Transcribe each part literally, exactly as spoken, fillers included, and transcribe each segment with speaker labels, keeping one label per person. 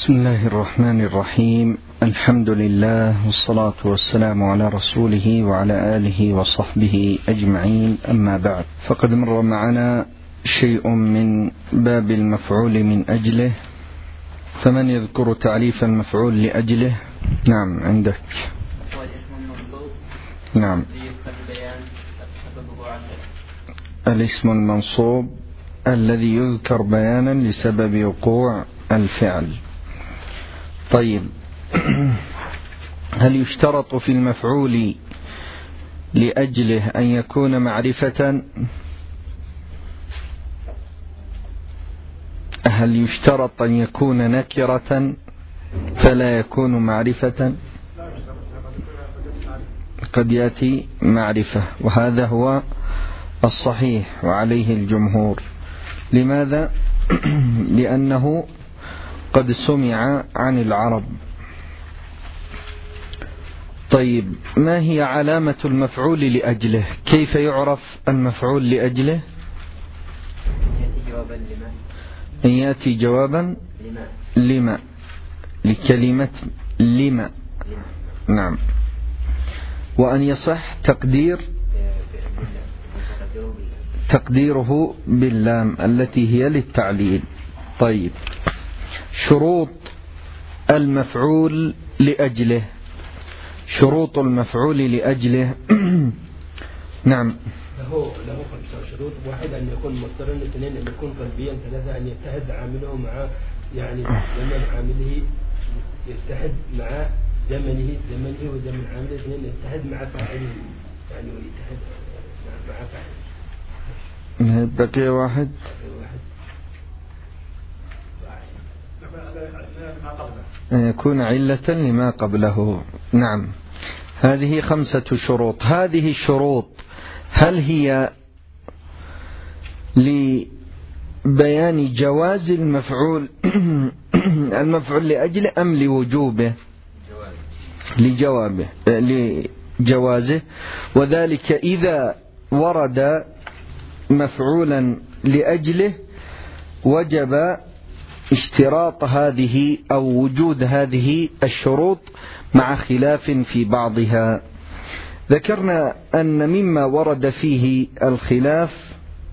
Speaker 1: بسم الله الرحمن الرحيم. الحمد لله والصلاة والسلام على رسوله وعلى آله وصحبه أجمعين، أما بعد، فقد مر معنا شيء من باب المفعول من أجله، فمن يذكر تعريف المفعول لأجله؟ نعم عندك. نعم، الاسم المنصوب الذي يذكر بيانا لسبب وقوع الفعل. طيب، هل يشترط في المفعول لأجله أن يكون معرفة؟ هل يشترط أن يكون نكرة فلا يكون معرفة؟ قد يأتي معرفة، وهذا هو الصحيح وعليه الجمهور. لماذا؟ لأنه قد سمع عن العرب. طيب، ما هي علامة المفعول لأجله؟ كيف يعرف المفعول لأجله؟ أن يأتي جوابا لما، لكلمة لما. نعم، وأن يصح تقدير تقديره باللام التي هي للتعليل. طيب، شروط المفعول لأجله. شروط المفعول لأجله نعم،
Speaker 2: له له خمسة شروط. واحد أن يكون مضطرا، اثنين أن يكون قلبيا، ثلاثة أن يتحد عامله مع يعني زمن عامله، يتحد مع زمنه زمنه وزمن عامله، اثنين يتحد مع فاعله يعني ويتحد مع فاعله.
Speaker 1: بقي واحد أن يكون علة لما قبله. نعم، هذه خمسة شروط. هذه الشروط هل هي لبيان جواز المفعول المفعول لأجله أم لوجوبه؟ لجوابه لجوازه. وذلك إذا ورد مفعولا لأجله وجب اشتراط هذه أو وجود هذه الشروط مع خلاف في بعضها. ذكرنا أن مما ورد فيه الخلاف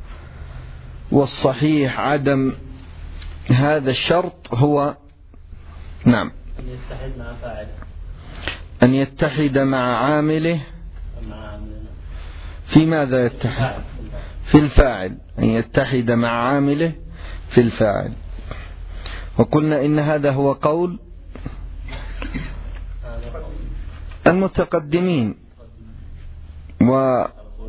Speaker 1: والصحيح عدم هذا الشرط هو نعم
Speaker 2: أن يتحد مع فاعله،
Speaker 1: أن يتحد مع عامله. في ماذا يتحد؟ في الفاعل. أن يتحد مع عامله في الفاعل. وقلنا إن هذا هو قول المتقدمين و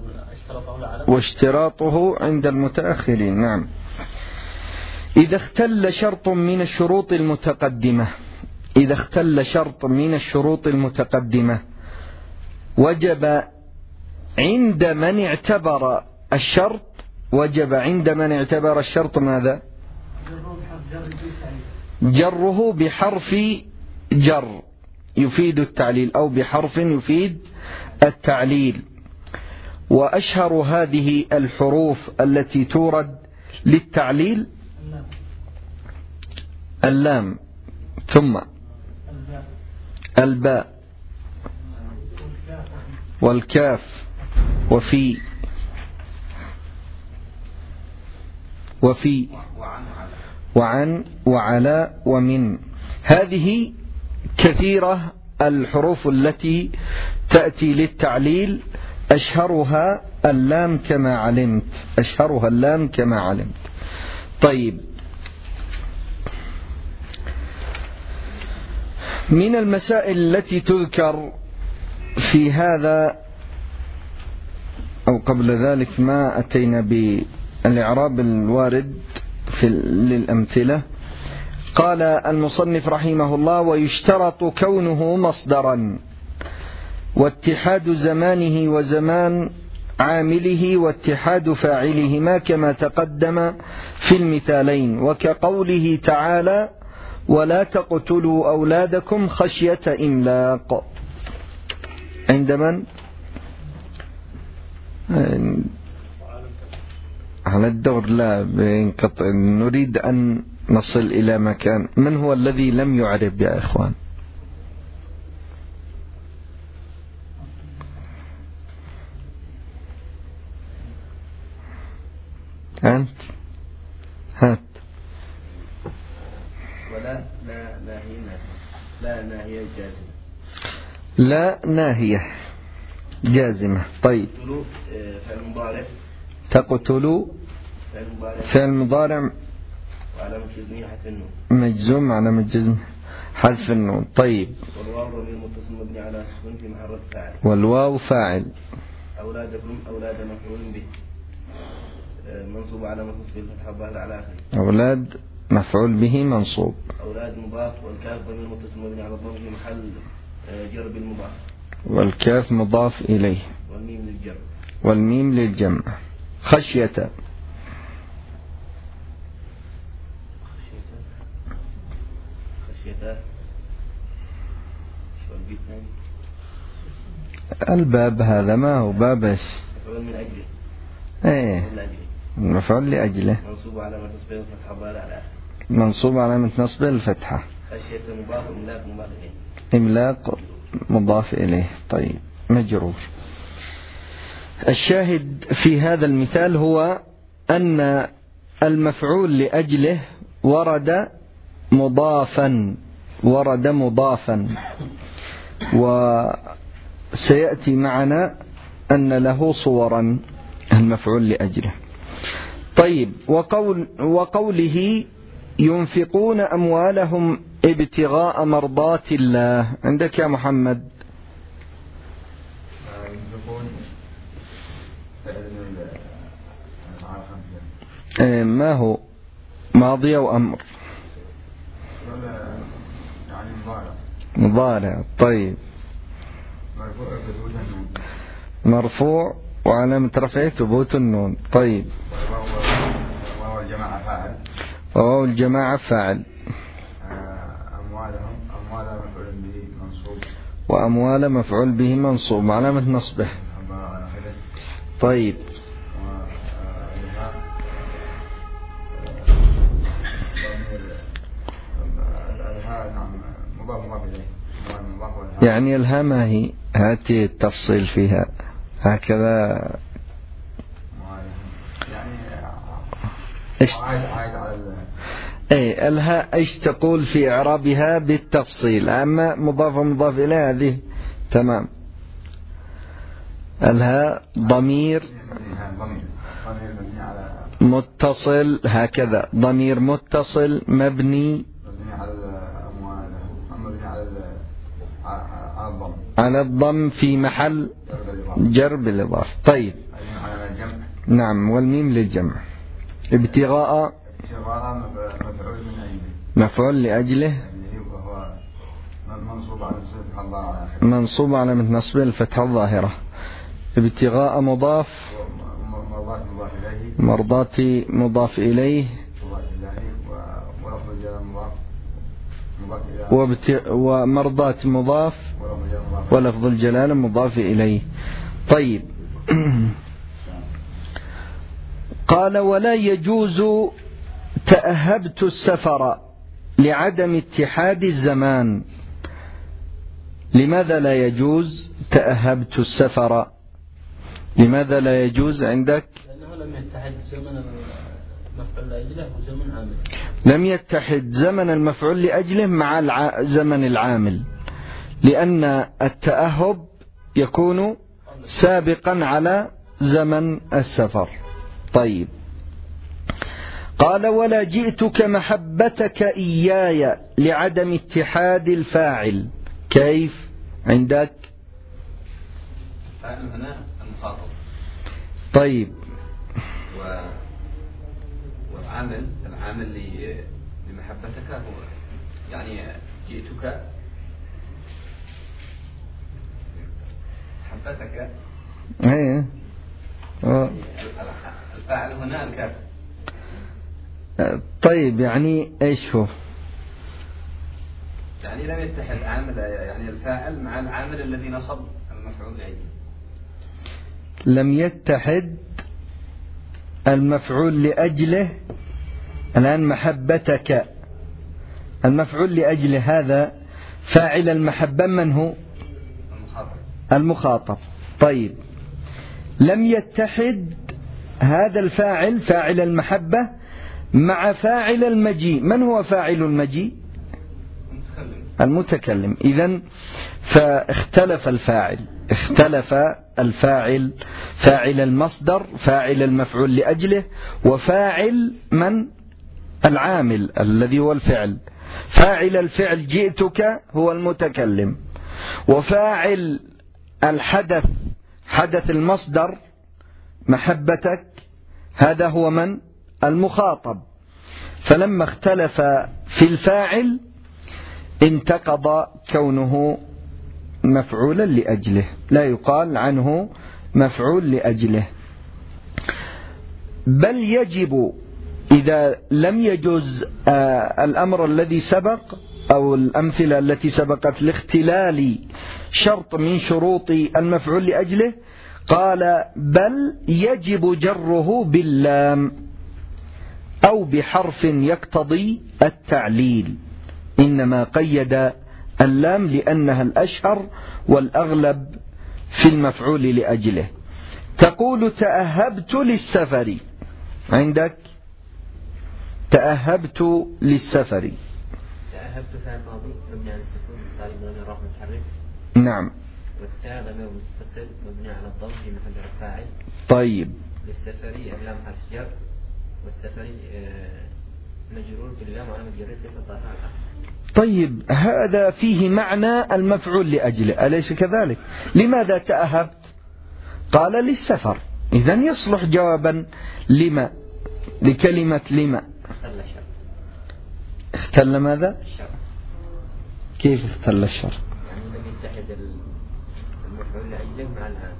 Speaker 1: واشتراطه عند المتأخرين. نعم، إذا اختل شرط من الشروط المتقدمة إذا اختل شرط من الشروط المتقدمة وجب عند من اعتبر الشرط وجب عند من اعتبر الشرط ماذا؟ جره بحرف جر يفيد التعليل، أو بحرف يفيد التعليل. وأشهر هذه الحروف التي تورد للتعليل اللام، ثم الباء والكاف وفي وفي وعن وعلى ومن. هذه كثيرة الحروف التي تأتي للتعليل، أشهرها اللام كما علمت أشهرها اللام كما علمت. طيب، من المسائل التي تذكر في هذا، أو قبل ذلك ما أتينا بالإعراب الوارد في للأمثلة. قال المصنف رحمه الله: ويشترط كونه مصدرا، واتحاد زمانه وزمان عامله، واتحاد فاعلهما كما تقدم في المثالين. وكقوله تعالى: ولا تقتلوا أولادكم خشية إملاق. عند من؟ على الدور لا بينقطع. نريد أن نصل إلى مكان. من هو الذي لم يعرب يا إخوان؟ أنت هات.
Speaker 2: ولا لا ناهية لا ناهية جازمة.
Speaker 1: لا ناهية جازمة. طيب
Speaker 2: فعل مضارع.
Speaker 1: تقتلوا فعل مضارع
Speaker 2: وعلامة جزمه حذف النون.
Speaker 1: مجزوم علامة جزم حذف النون. طيب
Speaker 2: والواو ضمير متصل مبني على السكون في محل رفع فاعل.
Speaker 1: والواو فاعل.
Speaker 2: أولادكم أولاد مفعول به منصوب علامة نصبه الفتحة الظاهرة على آخره.
Speaker 1: أولاد مفعول به منصوب.
Speaker 2: أولاد مضاف والكاف ضمير متصل مبني على الضم في محل جر بالمضاف.
Speaker 1: والكاف مضاف إليه.
Speaker 2: والميم للجمع.
Speaker 1: والميم للجمع. خشية.
Speaker 2: خشية. شو البيت ثاني؟
Speaker 1: الباب هذا ما هو باب ايش؟
Speaker 2: مفعول من أجله.
Speaker 1: ايه مفعول لأجله.
Speaker 2: منصوب علامة نصبه الفتحة الظاهرة على آخره.
Speaker 1: منصوب علامة نصبه الفتحة.
Speaker 2: خشية مضاف إملاق مضاف إليه.
Speaker 1: إملاق مضاف إليه. طيب مجرور. الشاهد في هذا المثال هو أن المفعول لأجله ورد مضافا ورد مضافا وسيأتي معنا أن له صورا المفعول لأجله. طيب وقول وقوله ينفقون أموالهم ابتغاء مرضات الله. عندك يا محمد؟ ما هو ماضي أو أمر؟ مضارع. طيب مرفوع وعلامة رفعه ثبوت النون. طيب
Speaker 3: وواو الجماعة فاعل.
Speaker 1: وواو الجماعة فاعل.
Speaker 3: أموالهم أموال مفعول به منصوب.
Speaker 1: وأموال مفعول به منصوب علامة نصبه. طيب يعني الها ما هي؟ هاتي التفصيل فيها هكذا
Speaker 3: يعني
Speaker 1: إيش؟
Speaker 3: عايد عايد على
Speaker 1: اي الها ايش تقول في اعرابها بالتفصيل. اما مضاف مضاف اليه هذه تمام. الها ضمير متصل هكذا ضمير متصل مبني على الضم في محل جر بالإضافة. طيب نعم. والميم للجمع. ابتغاء مفعول لأجله منصوب على نصبه الفتحة الظاهرة. ابتغاء مضاف مرضاتي مضاف إليه ومرضات مضاف ولفظ الجلالة مضاف إليه. طيب قال ولا يجوز تأهبت السفر لعدم اتحاد الزمان. لماذا لا يجوز تأهبت السفر؟ لماذا لا يجوز عندك؟
Speaker 2: لأنه لم يتحد زمن المفعول لأجله وزمن عامل.
Speaker 1: لم يتحد زمن المفعول لأجله مع الع... زمن العامل، لأن التأهب يكون سابقا على زمن السفر. طيب قال ولا جئتك محبتك إياي لعدم اتحاد الفاعل. كيف عندك؟
Speaker 4: فاعل هنا المخاطب.
Speaker 1: طيب
Speaker 4: و... والعامل العامل لمحبتك هو يعني جئتك محبتك.
Speaker 1: ايه
Speaker 4: الفاعل هنا الكاف.
Speaker 1: طيب يعني ايش هو؟
Speaker 4: يعني لم يتحد عامل يعني الفاعل مع العامل الذي نصب المفعول به.
Speaker 1: لم يتحد المفعول لأجله الآن محبتك المفعول لأجل هذا فاعل المحبة من هو؟ المخاطب. طيب لم يتحد هذا الفاعل فاعل المحبة مع فاعل المجيء. من هو فاعل المجيء؟ المتكلم. إذن فاختلف الفاعل، اختلف الفاعل، فاعل المصدر، فاعل المفعول لأجله، وفاعل من؟ العامل الذي هو الفعل. فاعل الفعل جئتك هو المتكلم، وفاعل الحدث حدث المصدر محبتك هذا هو من؟ المخاطب. فلما اختلف في الفاعل انتقض كونه مفعولا لأجله، لا يقال عنه مفعول لأجله. بل يجب إذا لم يجوز الأمر الذي سبق أو الأمثلة التي سبقت لاختلال شرط من شروط المفعول لأجله، قال بل يجب جره باللام أو بحرف يقتضي التعليل. إنما قيد اللام لأنها الأشهر والأغلب في المفعول لأجله. تقول تأهبت للسفر، عندك تأهبت للسفر.
Speaker 5: تأهبت فعل ماضي مبني على السكون سالم ضمير رفع متحرك.
Speaker 1: نعم.
Speaker 5: والتاء ضمير متصل مبني على الضم في محل رفع فاعل.
Speaker 1: طيب.
Speaker 5: للسفر اللام حرف جر، والسفر مجرور باللام علامة جره ليس ظاهرة على الآخر.
Speaker 1: طيب هذا فيه معنى المفعول لأجله أليس كذلك؟ لماذا تأهبت؟ قال للسفر، إذن يصلح جوابا لما، لكلمة لما.
Speaker 5: اختل الشرط.
Speaker 1: اختل ماذا؟
Speaker 5: الشرط.
Speaker 1: كيف اختل الشرط؟
Speaker 5: يعني لم يتحد المفعول لأجله مع العام.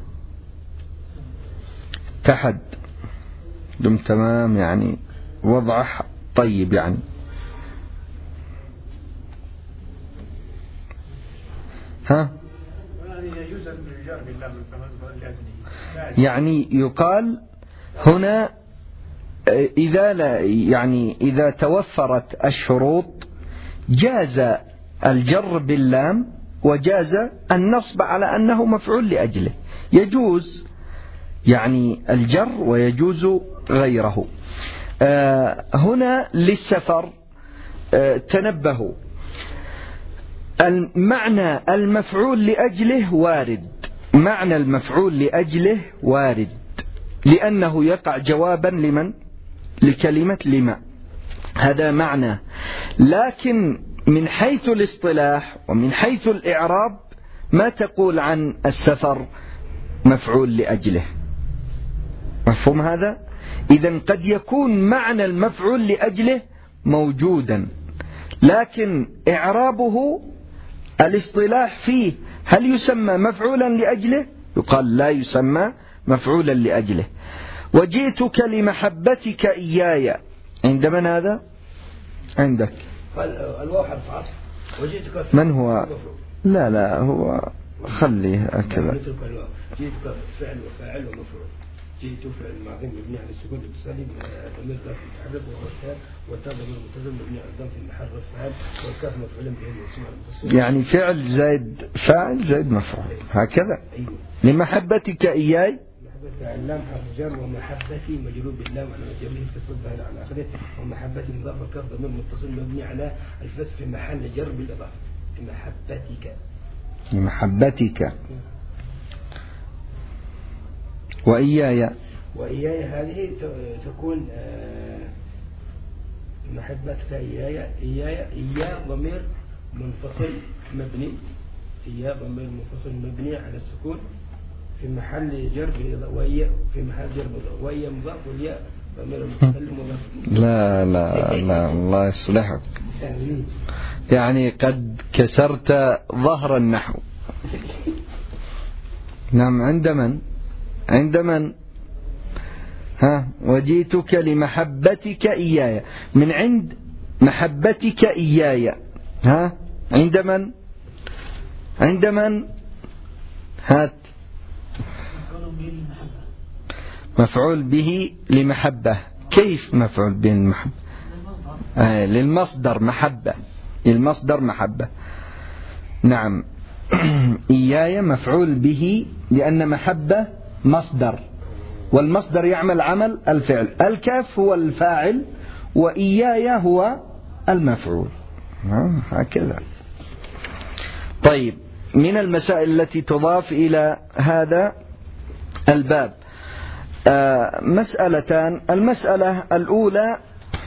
Speaker 1: اتحد. دم تمام يعني وضعه طيب يعني. ها؟ يعني يقال هنا إذا لا يعني إذا توفرت الشروط جاز الجر باللام وجاز النصب على أنه مفعول لأجله، يجوز يعني الجر ويجوز غيره. آه هنا للسفر آه تنبهوا، المعنى المفعول لأجله وارد، معنى المفعول لأجله وارد لأنه يقع جوابا لمن؟ لكلمة لما، هذا معنى. لكن من حيث الاصطلاح ومن حيث الإعراب ما تقول عن السفر مفعول لأجله؟ مفهوم هذا؟ إذن قد يكون معنى المفعول لأجله موجودا، لكن إعرابه الاصطلاح فيه هل يسمى مفعولا لأجله؟ يقال لا يسمى مفعولا لأجله. وجئتك لمحبتك إياي، عند من هذا؟ عندك.
Speaker 2: الواو حرف عطف. وجئتك
Speaker 1: من هو؟ لا لا هو خليه هكذا.
Speaker 2: جئتك فعل وفاعل ومفعول. جئت فعل ماضي مبني على السكون الاتصالي ضمير ظرف متحرك وهو التاء، والتاء ضمير متصل مبني على الضم في محل رفع فاعل، والكاف مفعول به المسموع المتصل.
Speaker 1: يعني فعل زائد فاعل زائد مفعول هكذا.
Speaker 2: أيوه.
Speaker 1: لمحبتك إياي.
Speaker 2: محبتك اللام حرف جر، ومحبتي مجرور باللام على جره في الصدر على آخره، ومحبتي مضاف والكاف ضمير متصل مبني على الفتح في محل جر بالإضافة. في محبتك.
Speaker 1: لمحبتك. وإياي.
Speaker 2: وإياي هذه تكون محبتك إياي. إياي إياي ضمير منفصل مبني، إياي ضمير منفصل مبني على السكون في محل جر وإياي في محل جر وإياي مضاف والياء ضمير متكلم مضاف.
Speaker 1: لا لا لا الله يصلحك، يعني قد كسرت ظهر النحو. نعم. عند من؟ عند من؟ ها؟ وجئتك لمحبتك إياي، من عند محبتك إياي. ها؟ عند من؟ عند من؟ هات. مفعول به لمحبة. كيف مفعول به للمحبة؟ آه للمصدر محبة، للمصدر محبة. نعم. إياي مفعول به لأن محبة مصدر، والمصدر يعمل عمل الفعل. الكاف هو الفاعل وإياي هو المفعول. هكذا. طيب، من المسائل التي تضاف إلى هذا الباب آه مسألتان. المسألة الأولى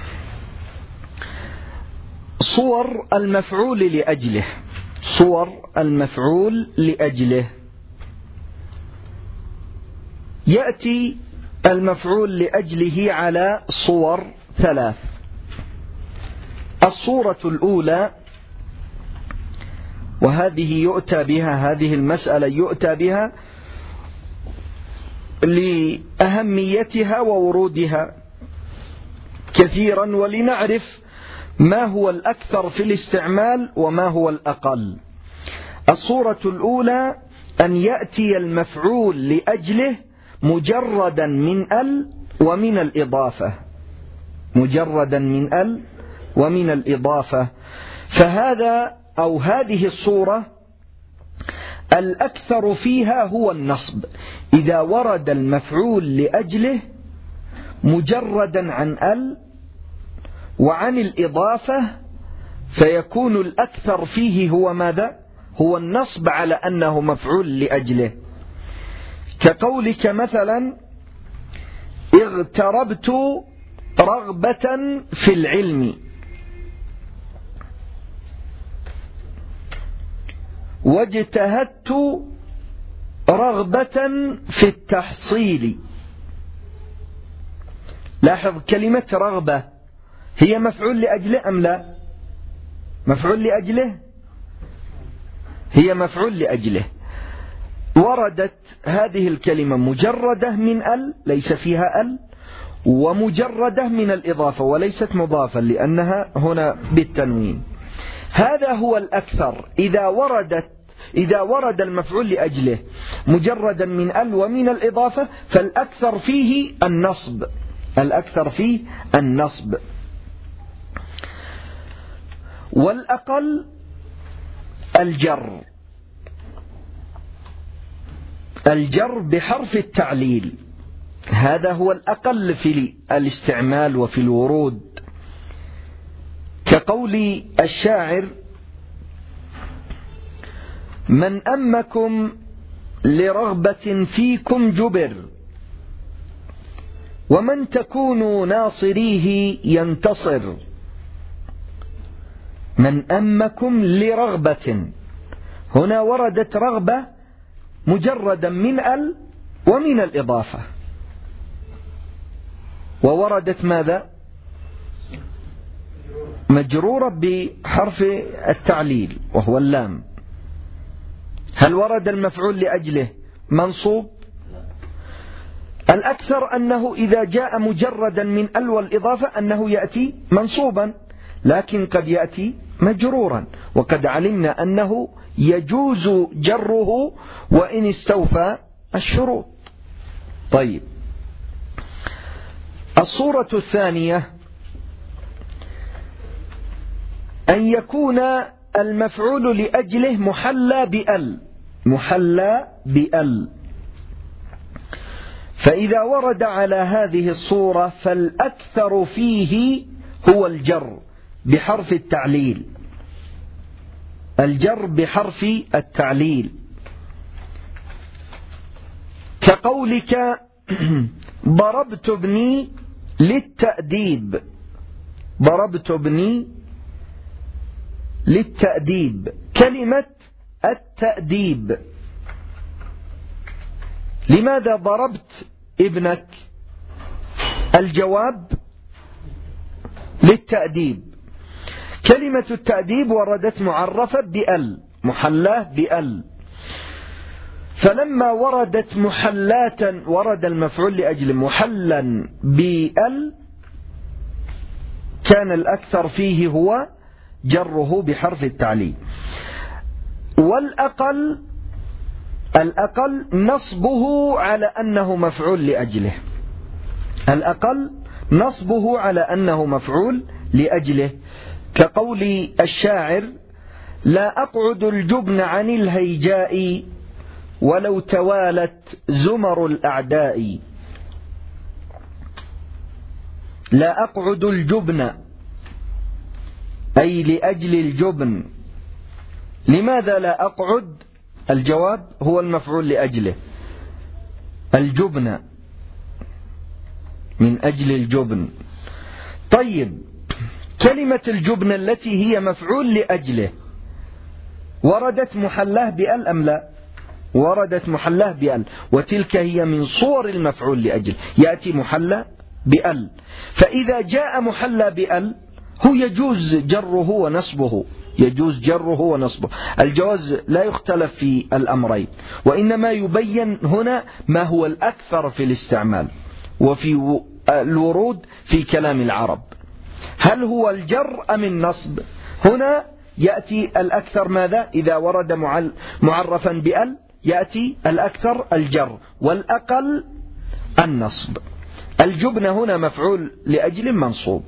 Speaker 1: صور المفعول لأجله، صور المفعول لأجله. يأتي المفعول لأجله على صور ثلاث. الصورة الأولى، وهذه يؤتى بها، هذه المسألة يؤتى بها لأهميتها وورودها كثيرا، ولنعرف ما هو الأكثر في الاستعمال وما هو الأقل. الصورة الأولى أن يأتي المفعول لأجله مجردا من ال ومن الإضافة، مجردا من ال ومن الإضافة. فهذا أو هذه الصورة الأكثر فيها هو النصب. إذا ورد المفعول لأجله مجردا عن ال وعن الإضافة فيكون الأكثر فيه هو ماذا؟ هو النصب على أنه مفعول لأجله. كقولك مثلا اغتربت رغبة في العلم، واجتهدت رغبة في التحصيل. لاحظ كلمة رغبة هي مفعول لأجله أم لا؟ مفعول لأجله، هي مفعول لأجله. وردت هذه الكلمة مجردة من ال ليس فيها ال، ومجردة من الإضافة وليست مضافة لأنها هنا بالتنوين. هذا هو الأكثر. إذا وردت إذا ورد المفعول لأجله مجردا من ال ومن الإضافة فالأكثر فيه النصب، الأكثر فيه النصب. والأقل الجر، الجر بحرف التعليل، هذا هو الأقل في الاستعمال وفي الورود. كقول الشاعر من أمكم لرغبة فيكم جبر، ومن تكونوا ناصريه ينتصر. من أمكم لرغبة، هنا وردت رغبة مجردا من ال ومن الإضافة، ووردت ماذا؟ مجرورة بحرف التعليل وهو اللام. هل ورد المفعول لأجله منصوب؟ الأكثر أنه إذا جاء مجردا من ال والإضافة أنه يأتي منصوبا، لكن قد يأتي مجرورا، وقد علمنا أنه يجوز جره وإن استوفى الشروط. طيب، الصورة الثانية أن يكون المفعول لأجله محلى بأل، محلى بأل. فإذا ورد على هذه الصورة فالأكثر فيه هو الجر بحرف التعليل، الجر بحرف التعليل. كقولك ضربت ابني للتأديب، ضربت ابني للتأديب. كلمة التأديب، لماذا ضربت ابنك؟ الجواب للتأديب. كلمة التأديب وردت معرفة بأل، محلاه بأل. فلما وردت محلاة ورد المفعول لأجل محلا بأل كان الأكثر فيه هو جره بحرف التعليل. والأقل الأقل نصبه على أنه مفعول لأجله، الأقل نصبه على أنه مفعول لأجله، كقول الشاعر: لا أقعد الجبن عن الهيجاء ولو توالت زمر الأعداء. لا أقعد الجبن أي لأجل الجبن. لماذا لا أقعد؟ الجواب هو المفعول لأجله، الجبن من أجل الجبن. طيب، كلمة الجبن التي هي مفعول لأجله وردت محلاه بأل أم لا؟ وردت محلاه بأل، وتلك هي من صور المفعول لأجل، يأتي محلى بأل. فإذا جاء محلى بأل هو يجوز جره ونصبه، يجوز جره ونصبه. الجواز لا يختلف في الأمرين، وإنما يبين هنا ما هو الأكثر في الاستعمال وفي الورود في كلام العرب. هل هو الجر أم النصب؟ هنا يأتي الأكثر ماذا؟ إذا ورد معرفا بأل يأتي الأكثر الجر، والأقل النصب. الجبن هنا مفعول لأجل منصوب.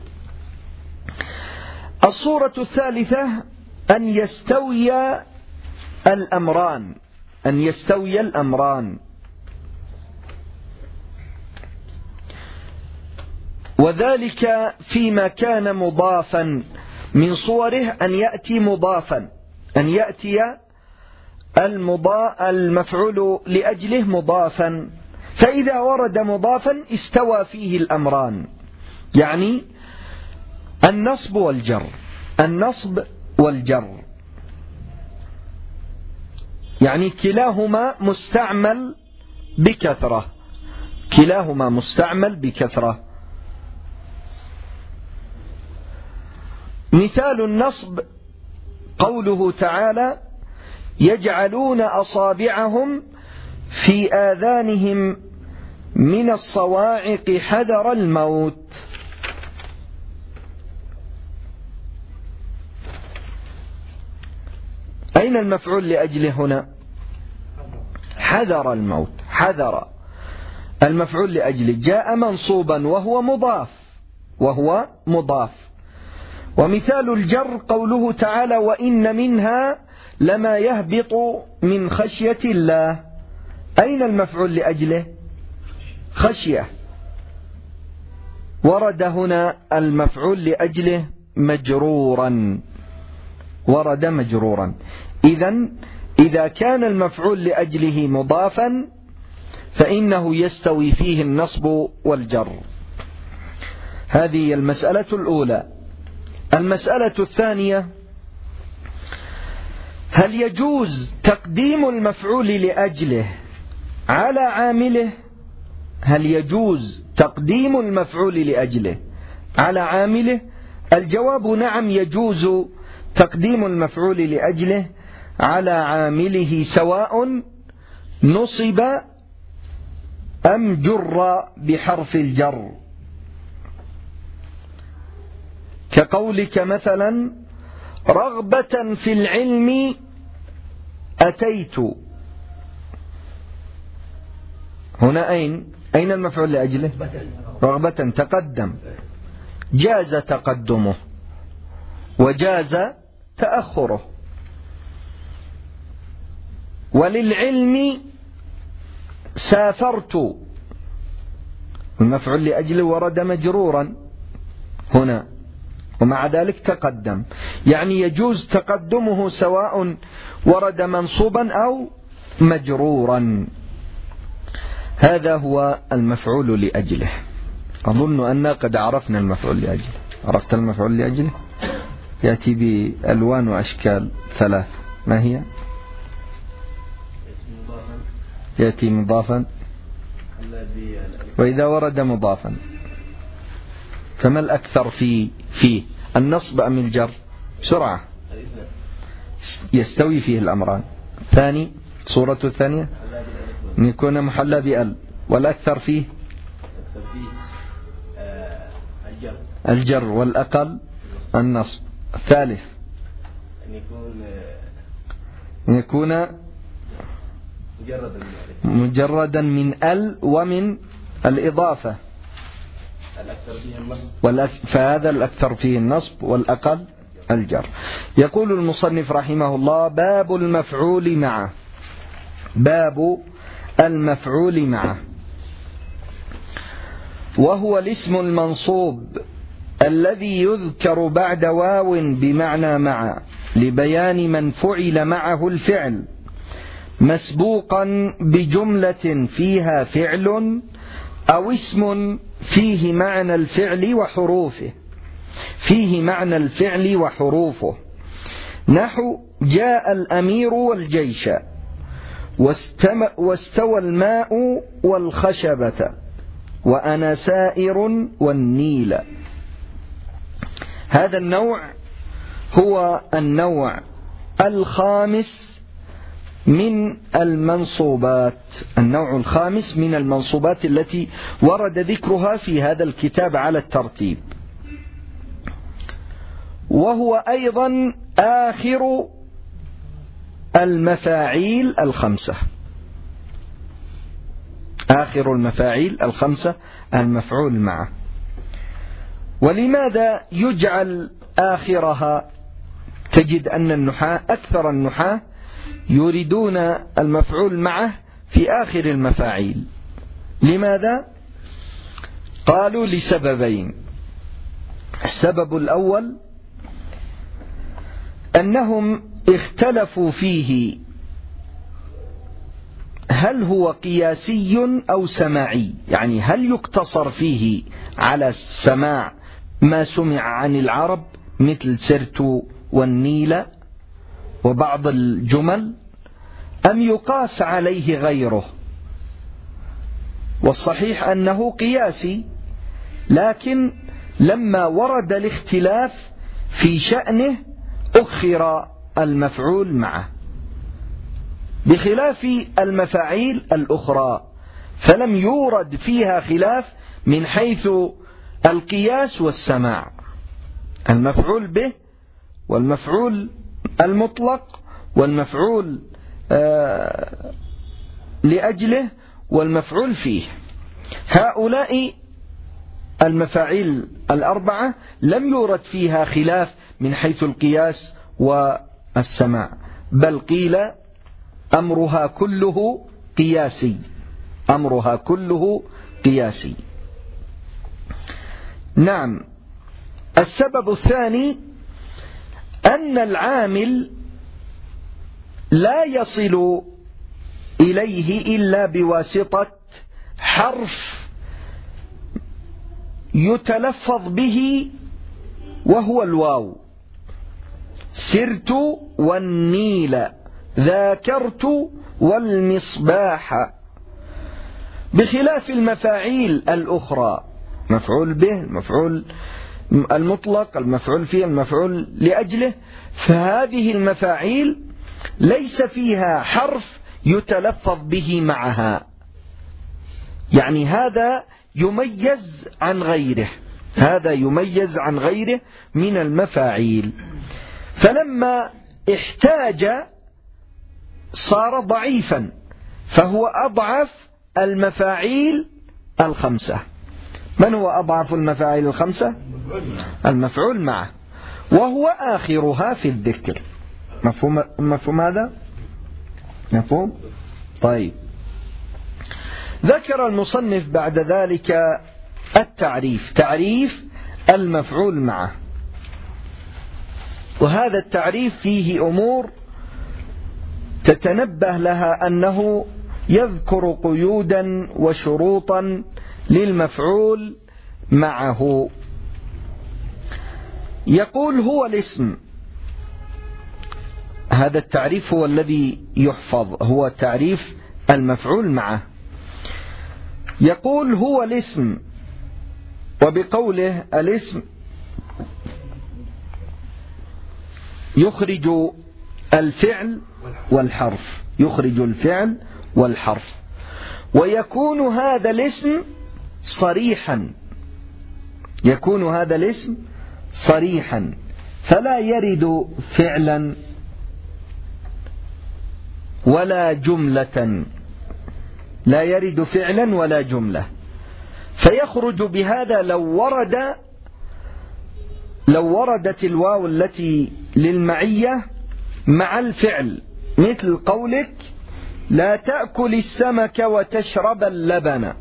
Speaker 1: الصورة الثالثة أن يستوي الأمران، أن يستوي الأمران، وذلك فيما كان مضافا. من صوره أن يأتي مضافا، أن يأتي المفعول لأجله مضافا، فإذا ورد مضافا استوى فيه الأمران، يعني النصب والجر، النصب والجر، يعني كلاهما مستعمل بكثرة، كلاهما مستعمل بكثرة. مثال النصب قوله تعالى: يجعلون أصابعهم في آذانهم من الصواعق حذر الموت. أين المفعول لأجله هنا؟ حذر الموت، حذر المفعول لأجله جاء منصوبا وهو مضاف، وهو مضاف. ومثال الجر قوله تعالى: وإن منها لما يهبط من خشية الله. أين المفعول لأجله؟ خشية. ورد هنا المفعول لأجله مجرورا، ورد مجرورا. إذن إذا كان المفعول لأجله مضافا فإنه يستوي فيه النصب والجر. هذه المسألة الأولى. المسألة الثانية: هل يجوز تقديم المفعول لأجله على عامله؟ هل يجوز تقديم المفعول لأجله على عامله؟ الجواب نعم، يجوز تقديم المفعول لأجله على عامله سواء نصب أم جر بحرف الجر، كقولك مثلا: رغبة في العلم أتيت. هنا أين أين المفعول لأجله؟ رغبة تقدم، جاز تقدمه وجاز تأخره. وللعلم سافرت، المفعول لأجله ورد مجرورا هنا ومع ذلك تقدم، يعني يجوز تقدمه سواء ورد منصوبا أو مجرورا. هذا هو المفعول لأجله. أظن أن قد عرفنا المفعول لأجله. عرفت المفعول لأجله؟ يأتي بألوان وأشكال ثلاث. ما هي؟ يأتي مضافا، وإذا ورد مضافا فما الأكثر في فيه النصب أم الجر؟ بسرعة، يستوي فيه الأمران. ثاني صورة الثانية أن يكون محلى بأل، والأكثر فيه الجر، والأقل النصب. الثالث أن يكون مجردا من ال ومن الإضافة.
Speaker 2: الأكثر فيه النصب
Speaker 1: والأك... فهذا الأكثر فيه النصب والأقل الجر. يقول المصنف رحمه الله: باب المفعول معه. باب المفعول معه، وهو الاسم المنصوب الذي يذكر بعد واو بمعنى مع لبيان من فعل معه الفعل، مسبوقا بجملة فيها فعل أو اسم فيه معنى الفعل وحروفه فيه معنى الفعل وحروفه نحو: جاء الأمير والجيش، واستوى الماء والخشبة، وأنا سائر والنيل. هذا النوع هو النوع الخامس من المنصوبات النوع الخامس من المنصوبات التي ورد ذكرها في هذا الكتاب على الترتيب، وهو أيضا آخر المفاعيل الخمسة آخر المفاعيل الخمسة المفعول معه. ولماذا يجعل آخرها؟ تجد أن النحاة أكثر النحاة يريدون المفعول معه في آخر المفاعيل. لماذا؟ قالوا لسببين. السبب الأول أنهم اختلفوا فيه هل هو قياسي أو سماعي، يعني هل يقتصر فيه على السماع ما سمع عن العرب مثل سرت والنيل وبعض الجمل، أم يقاس عليه غيره؟ والصحيح أنه قياسي، لكن لما ورد الاختلاف في شأنه أخر المفعول معه، بخلاف المفاعيل الأخرى فلم يورد فيها خلاف من حيث القياس والسماع. المفعول به والمفعول المطلق والمفعول آه لأجله والمفعول فيه، هؤلاء المفاعيل الأربعة لم يورد فيها خلاف من حيث القياس والسماع، بل قيل أمرها كله قياسي أمرها كله قياسي. نعم. السبب الثاني أن العامل لا يصل إليه إلا بواسطة حرف يتلفظ به وهو الواو: سرت والنيل، ذاكرت والمصباح، بخلاف المفاعيل الأخرى، مفعول به، المفعول المطلق، المفعول فيه، المفعول لأجله، فهذه المفاعيل ليس فيها حرف يتلفظ به معها، يعني هذا يميز عن غيره هذا يميز عن غيره من المفاعيل. فلما احتاج صار ضعيفا، فهو أضعف المفاعيل الخمسة. من هو أضعف المفاعيل الخمسة؟ المفعول معه، وهو آخرها في الذكر. مفهوم, مفهوم هذا؟ مفهوم؟ طيب. ذكر المصنف بعد ذلك التعريف، تعريف المفعول معه، وهذا التعريف فيه أمور تتنبه لها، أنه يذكر قيودا وشروطا للمفعول معه. يقول: هو الاسم. هذا التعريف هو الذي يحفظ، هو تعريف المفعول معه. يقول: هو الاسم، وبقوله الاسم يخرج الفعل والحرف يخرج الفعل والحرف ويكون هذا الاسم صريحا يكون هذا الاسم صريحا فلا يرد فعلا ولا جملة لا يرد فعلا ولا جملة فيخرج بهذا لو ورد لو وردت الواو التي للمعية مع الفعل، مثل قولك لا تأكل السمك وتشرب اللبن.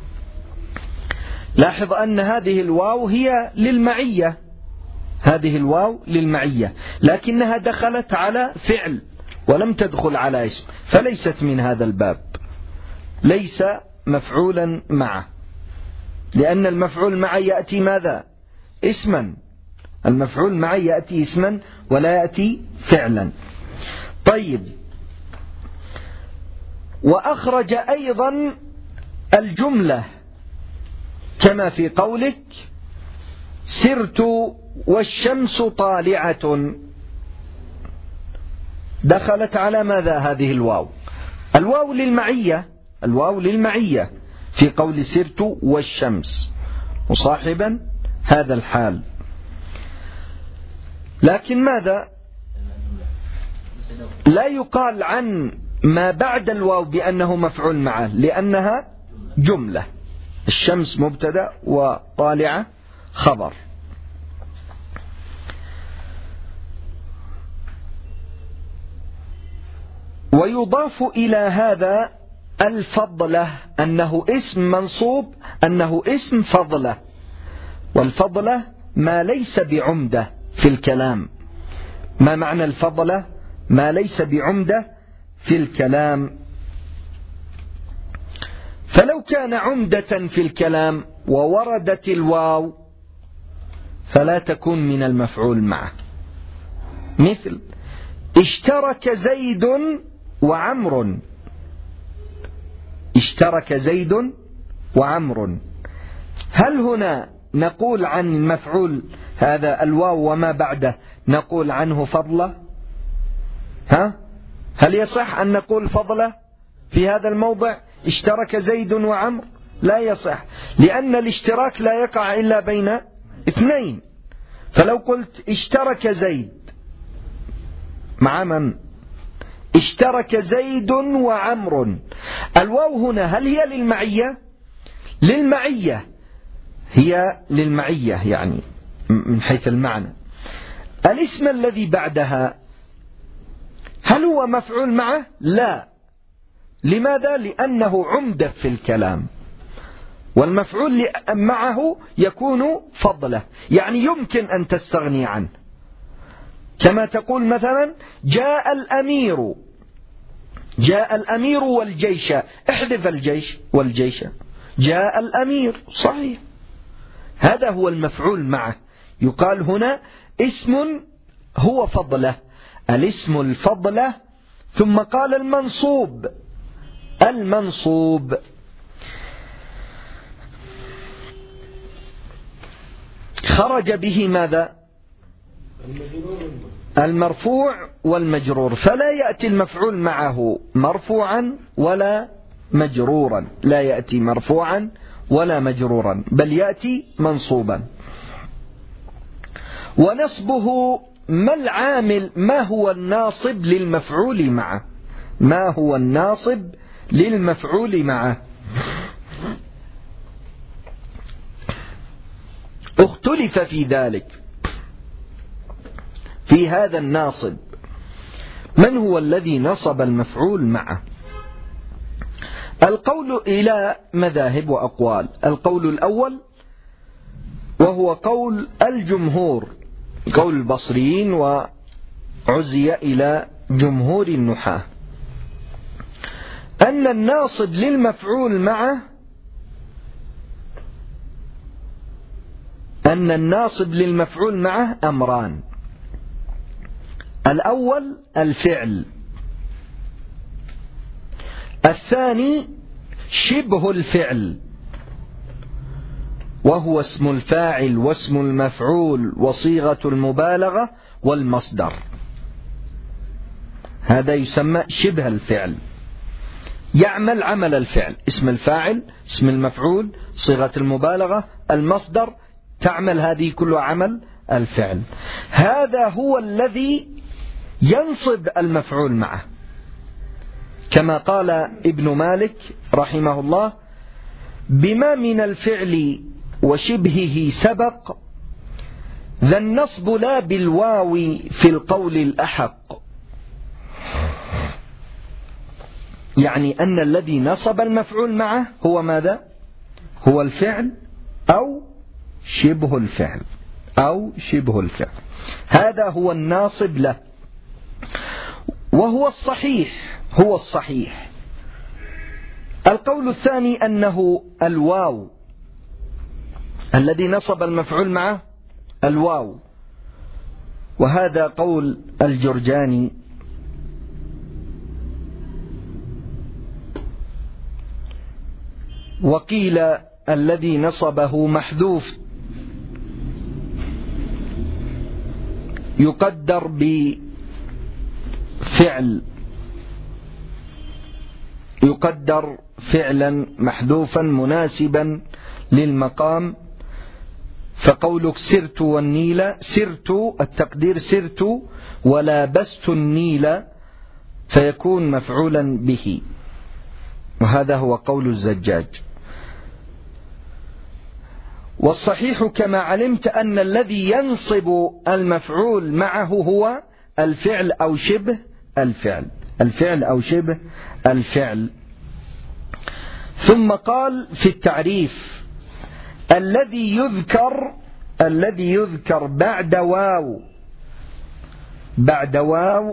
Speaker 1: لاحظ أن هذه الواو هي للمعية، هذه الواو للمعية، لكنها دخلت على فعل ولم تدخل على اسم، فليست من هذا الباب، ليس مفعولا معه، لأن المفعول معه يأتي ماذا؟ اسما. المفعول معه يأتي اسما ولا يأتي فعلا. طيب، وأخرج أيضا الجملة كما في قولك سرت والشمس طالعة، دخلت على ماذا هذه الواو؟ الواو للمعية، الواو للمعية في قول سرت والشمس مصاحبا هذا الحال. لكن ماذا؟ لا يقال عن ما بعد الواو بأنه مفعول معه، لأنها جملة، الشمس مبتدأ وطالعة خبر. ويضاف إلى هذا الفضلة، أنه اسم منصوب، أنه اسم فضلة، والفضلة ما ليس بعمدة في الكلام. ما معنى الفضلة؟ ما ليس بعمدة في الكلام. فلو كان عمدة في الكلام ووردت الواو فلا تكون من المفعول معه، مثل اشترك زيد وعمر، اشترك زيد وعمر. هل هنا نقول عن المفعول هذا الواو وما بعده نقول عنه فضلة؟ ها؟ هل يصح أن نقول فضلة في هذا الموضع؟ اشترك زيد وعمر؟ لا يصح، لأن الاشتراك لا يقع إلا بين اثنين. فلو قلت اشترك زيد مع من؟ اشترك زيد وعمر، الواو هنا هل هي للمعية؟ للمعية، هي للمعية يعني من حيث المعنى. الاسم الذي بعدها هل هو مفعول معه؟ لا. لماذا؟ لأنه عمدة في الكلام، والمفعول معه يكون فضله، يعني يمكن أن تستغني عنه. كما تقول مثلا جاء الأمير، جاء الأمير والجيش، احذف الجيش والجيش، جاء الأمير، صحيح، هذا هو المفعول معه. يقال هنا اسم هو فضله، الاسم الفضله. ثم قال المنصوب، المنصوب خرج به ماذا؟ المرفوع والمجرور، فلا يأتي المفعول معه مرفوعا ولا مجرورا، لا يأتي مرفوعا ولا مجرورا، بل يأتي منصوبا. ونصبه ما العامل، ما هو الناصب للمفعول معه؟ ما هو الناصب للمفعول معه؟ اختلف في ذلك، في هذا الناصب، من هو الذي نصب المفعول معه؟ القول إلى مذاهب وأقوال. القول الأول وهو قول الجمهور، قول البصريين، وعزي إلى جمهور النحاة، أن الناصب للمفعول معه أن الناصب للمفعول معه أمران. الأول الفعل، الثاني شبه الفعل، وهو اسم الفاعل واسم المفعول وصيغة المبالغة والمصدر، هذا يسمى شبه الفعل، يعمل عمل الفعل، اسم الفاعل، اسم المفعول، صيغة المبالغة، المصدر، تعمل هذه كلها عمل الفعل. هذا هو الذي ينصب المفعول معه، كما قال ابن مالك رحمه الله بما من الفعل وشبهه سبق ذا النصب لا بالواو في القول الأحق. يعني أن الذي نصب المفعول معه هو ماذا؟ هو الفعل أو شبه الفعل أو شبه الفعل، هذا هو الناصب له، وهو الصحيح هو الصحيح. القول الثاني أنه الواو الذي نصب المفعول معه الواو، وهذا قول الجرجاني. وقيل الذي نصبه محذوف يقدر بفعل يقدر فعلا محذوفا مناسبا للمقام، فقولك سرت والنيل، سرت التقدير سرت ولابست النيل فيكون مفعولا به، وهذا هو قول الزجاج. والصحيح كما علمت أن الذي ينصب المفعول معه هو الفعل أو شبه الفعل الفعل أو شبه الفعل. ثم قال في التعريف الذي يذكر الذي يذكر بعد واو بعد واو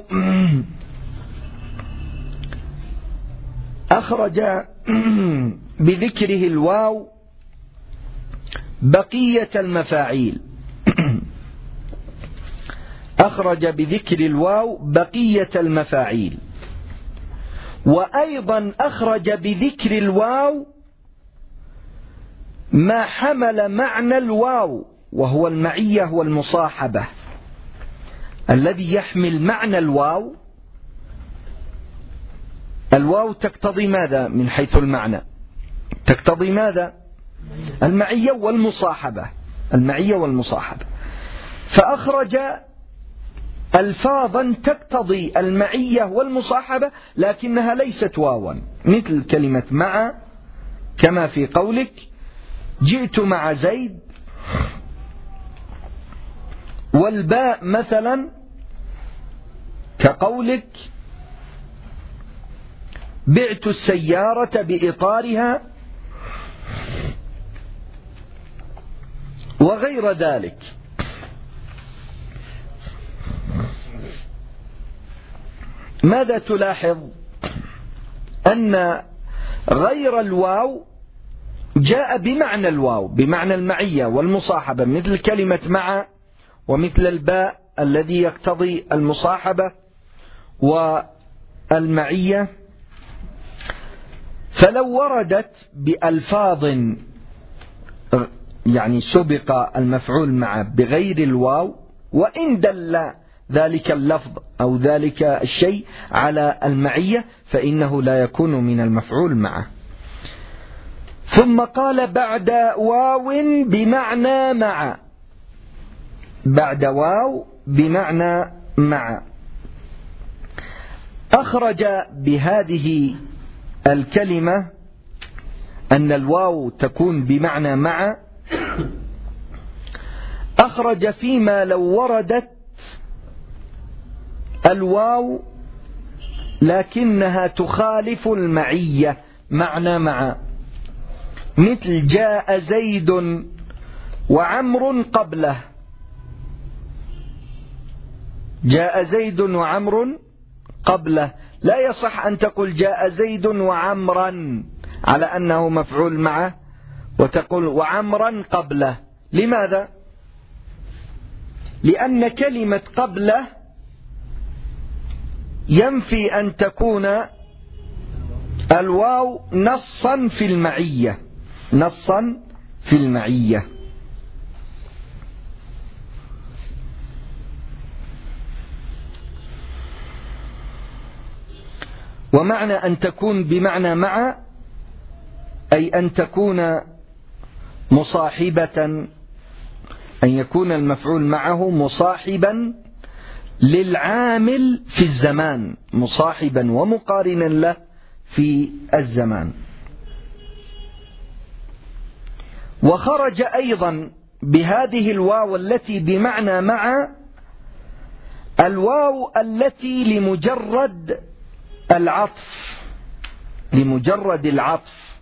Speaker 1: أخرج بذكره الواو بقية المفاعيل أخرج بذكر الواو بقية المفاعيل، وأيضا أخرج بذكر الواو ما حمل معنى الواو وهو المعية والمصاحبة. الذي يحمل معنى الواو، الواو تقتضي ماذا من حيث المعنى؟ تقتضي ماذا؟ المعية والمصاحبة المعية والمصاحبة فأخرج ألفاظا تقتضي المعية والمصاحبة لكنها ليست واوا، مثل كلمة مع، كما في قولك جئت مع زيد، والباء مثلا كقولك بعت السيارة بإطارها، وغير ذلك. ماذا تلاحظ؟ أن غير الواو جاء بمعنى الواو، بمعنى المعية والمصاحبة، مثل كلمة مع، ومثل الباء الذي يقتضي المصاحبة والمعية. فلو وردت بألفاظ يعني سبق المفعول معه بغير الواو، وإن دل ذلك اللفظ أو ذلك الشيء على المعية فإنه لا يكون من المفعول معه. ثم قال بعد واو بمعنى مع، بعد واو بمعنى مع، أخرج بهذه الكلمة أن الواو تكون بمعنى مع، أخرج فيما لو وردت الواو لكنها تخالف المعية معنى مع، مثل جاء زيد وعمر قبله، جاء زيد وعمر قبله، لا يصح أن تقول جاء زيد وعمرا على أنه مفعول معه وتقول وعمرا قبله. لماذا؟ لأن كلمة قبله ينفي أن تكون الواو نصا في المعية نصا في المعية. ومعنى أن تكون بمعنى مع أي أن تكون مصاحبة، أن يكون المفعول معه مصاحبا للعامل في الزمان، مصاحبا ومقارنا له في الزمان. وخرج أيضا بهذه الواو التي بمعنى مع الواو التي لمجرد العطف، لمجرد العطف،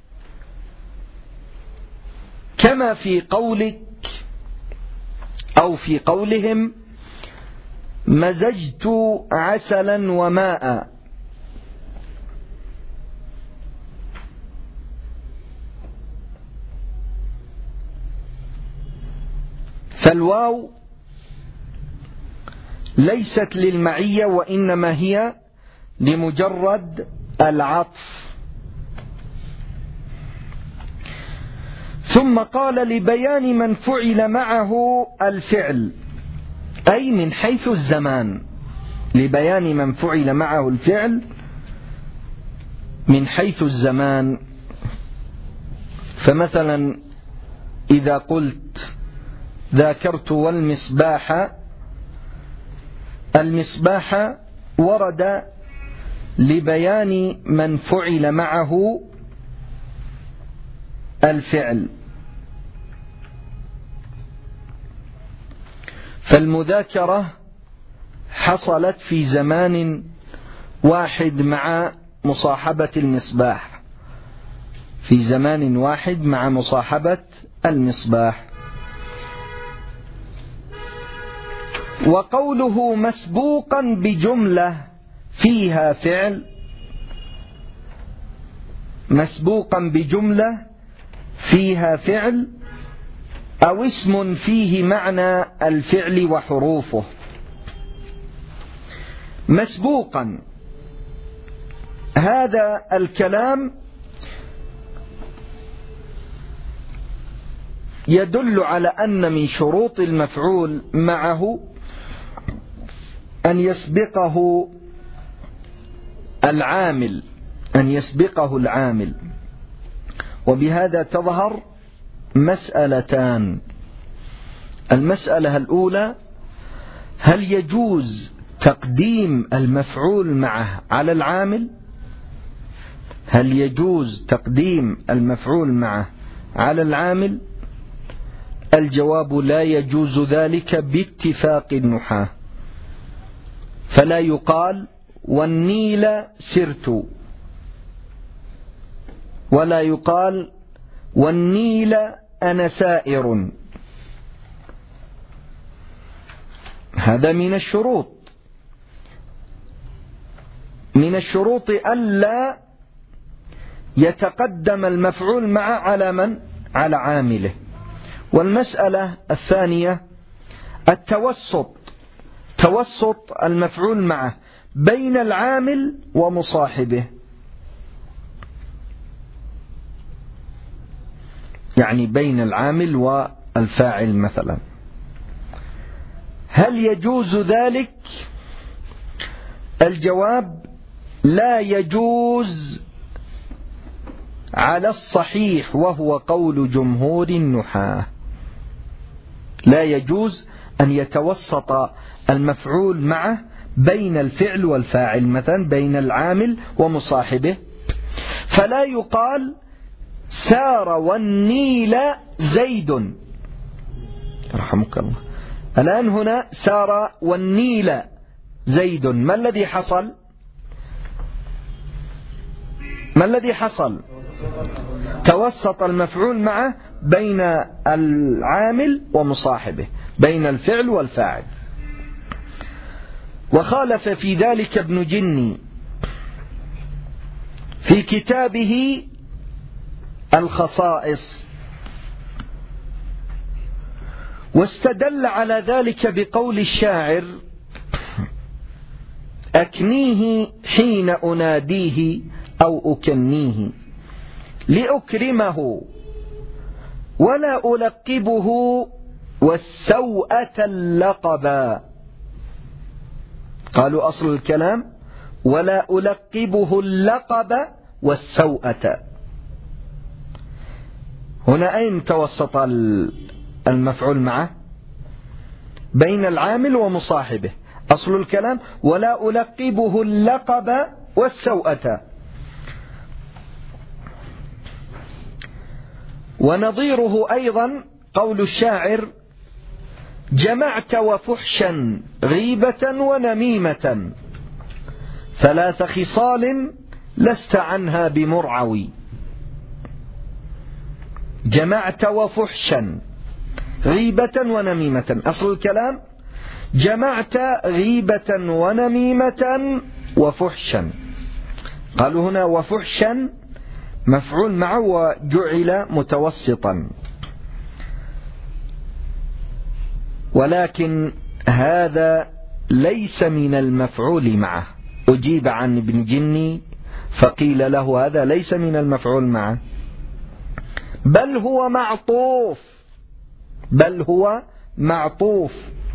Speaker 1: كما في قولك أو في قولهم مزجت عسلا وماء. فالواو ليست للمعية وإنما هي لمجرد العطف. ثم قال لبيان من فعل معه الفعل، أي من حيث الزمان، لبيان من فعل معه الفعل من حيث الزمان. فمثلا إذا قلت ذاكرت والمصباح، المصباح ورد لبيان من فعل معه الفعل، فالمذاكرة حصلت في زمان واحد مع مصاحبة المصباح، في زمان واحد مع مصاحبة المصباح. وقوله مسبوقا بجملة فيها فعل، مسبوقا بجملة فيها فعل أو اسم فيه معنى الفعل وحروفه. مسبوقا هذا الكلام يدل على أن من شروط المفعول معه أن يسبقه العامل، أن يسبقه العامل. وبهذا تظهر مسألتان. المسألة الأولى: هل يجوز تقديم المفعول معه على العامل؟ هل يجوز تقديم المفعول معه على العامل؟ الجواب: لا يجوز ذلك باتفاق النحاة. فلا يقال والنيل سرت، ولا يقال والنيل أنا سائر. هذا من الشروط، من الشروط ألا يتقدم المفعول معه على من؟ على عامله. والمسألة الثانية: التوسط، توسط المفعول معه بين العامل ومصاحبه، يعني بين العامل والفاعل مثلا. هل يجوز ذلك؟ الجواب: لا يجوز على الصحيح، وهو قول جمهور النحاة. لا يجوز أن يتوسط المفعول معه بين الفعل والفاعل، مثلا بين العامل ومصاحبه. فلا يقال سار والنيل زيد، رحمك الله. الآن هنا سار والنيل زيد، ما الذي حصل؟ ما الذي حصل؟ توسط المفعول معه بين العامل ومصاحبه، بين الفعل والفاعل. وخالف في ذلك ابن جني في كتابه الخصائص، واستدل على ذلك بقول الشاعر: أكنيه حين أناديه أو أكنيه لأكرمه ولا ألقبه والسوءة اللقبا. قالوا أصل الكلام: ولا ألقبه اللقب والسوءة. هنا أين توسط المفعول معه؟ بين العامل ومصاحبه. أصل الكلام: ولا ألقبه اللقب والسوءة. ونظيره أيضا قول الشاعر: جمعت وفحشا غيبة ونميمة ثلاث خصال لست عنها بمرعوي. جمعت وفحشا غيبة ونميمة، أصل الكلام جمعت غيبة ونميمة وفحشا. قالوا هنا وفحشا مفعول معه وجعل متوسطا، ولكن هذا ليس من المفعول معه. أجيب عن ابن جني فقيل له هذا ليس من المفعول معه، بل هو معطوف، بل هو معطوف.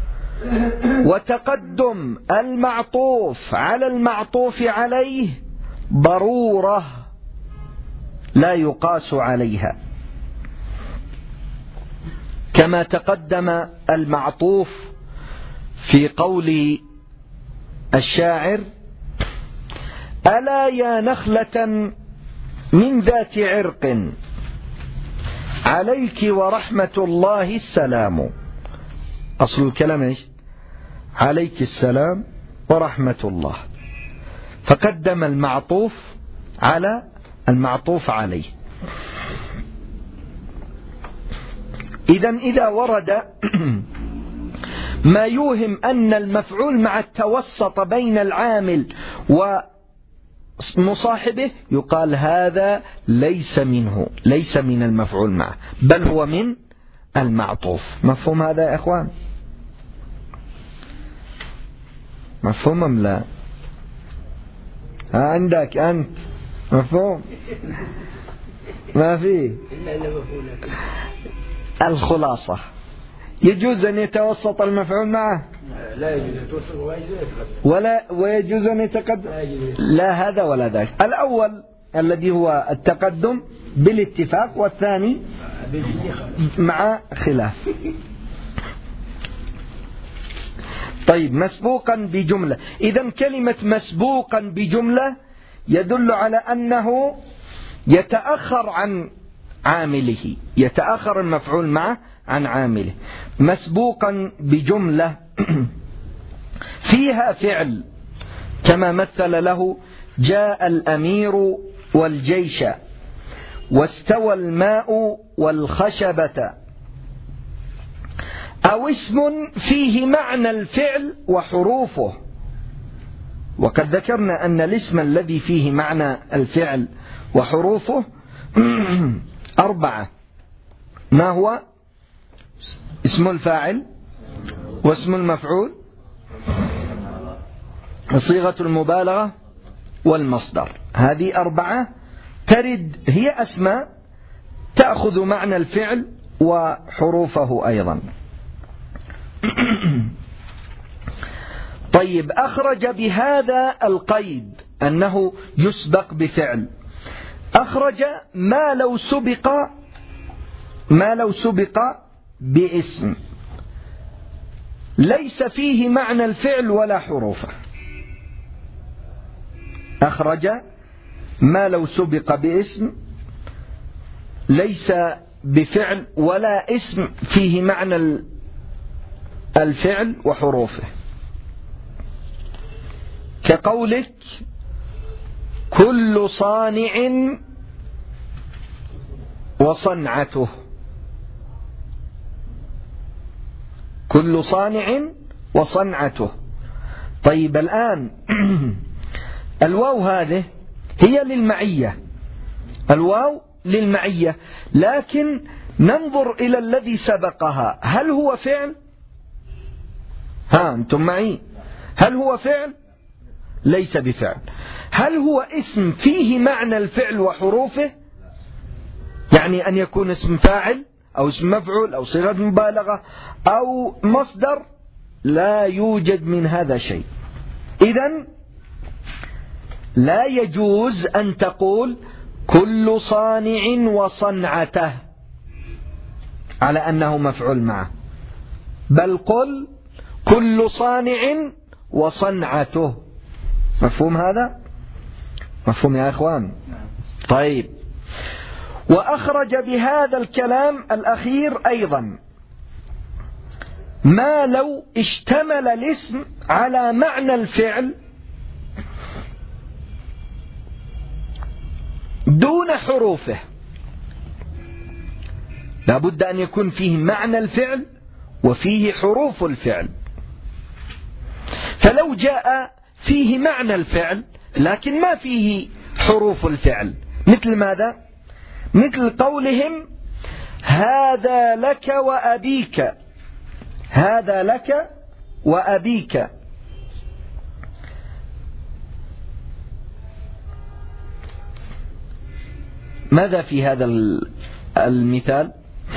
Speaker 1: وتقدم المعطوف على المعطوف عليه ضرورة لا يقاس عليها، كما تقدم المعطوف في قول الشاعر: ألا يا نخلة من ذات عرق عليك ورحمة الله السلام. أصل الكلام إيش؟ عليك السلام ورحمة الله، فقدم المعطوف على المعطوف عليه. إذن إذا ورد ما يوهم أن المفعول مع التوسط بين العامل ومصاحبه يقال هذا ليس منه، ليس من المفعول معه، بل هو من المعطوف. مفهوم هذا يا إخوان؟ مفهوم أم لا؟ عندك أنت مفهوم؟ ما فيه. الخلاصة يجوز أن يتوسط المفعول معه؟
Speaker 2: لا يجوز يتوسط
Speaker 1: ولا ويجوز أن يتقدم؟ لا هذا ولا ذاك. الأول الذي هو التقدم بالاتفاق، والثاني مع خلاف. طيب، مسبوقا بجملة. إذن كلمة مسبوقا بجملة يدل على أنه يتأخر عن عامله، يتأخر المفعول معه عن عامله. مسبوقا بجملة فيها فعل، كما مثل له: جاء الأمير والجيش، واستوى الماء والخشبة. أو اسم فيه معنى الفعل وحروفه. وقد ذكرنا أن الاسم الذي فيه معنى الفعل وحروفه أربعة. ما هو؟ اسم الفاعل، واسم المفعول، وصيغة المبالغة، والمصدر. هذه أربعة ترد، هي أسماء تأخذ معنى الفعل وحروفه أيضا. طيب، أخرج بهذا القيد أنه يسبق بفعل، أخرج ما لو سبق ما لو سبق باسم ليس فيه معنى الفعل ولا حروفه. أخرج ما لو سبق باسم ليس بفعل ولا اسم فيه معنى الفعل وحروفه، كقولك: كل صانع وصنعته. كل صانع وصنعته. طيب، الآن الواو هذه هي للمعية، الواو للمعية، لكن ننظر إلى الذي سبقها، هل هو فعل؟ ها أنتم معي؟ هل هو فعل؟ ليس بفعل. هل هو اسم فيه معنى الفعل وحروفه؟ يعني أن يكون اسم فاعل أو اسم مفعول أو صيغة مبالغة أو مصدر؟ لا يوجد من هذا شيء. إذن لا يجوز أن تقول كل صانع وصنعته على أنه مفعول معه، بل قل كل صانع وصنعته. مفهوم هذا؟ مفهوم يا إخوان؟ طيب، وأخرج بهذا الكلام الأخير أيضا ما لو اشتمل الاسم على معنى الفعل دون حروفه. لا بد أن يكون فيه معنى الفعل وفيه حروف الفعل. فلو جاء فيه معنى الفعل لكن ما فيه حروف الفعل، مثل ماذا؟ مثل قولهم هذا لك وأبيك، هذا لك وأبيك. ماذا في هذا المثال؟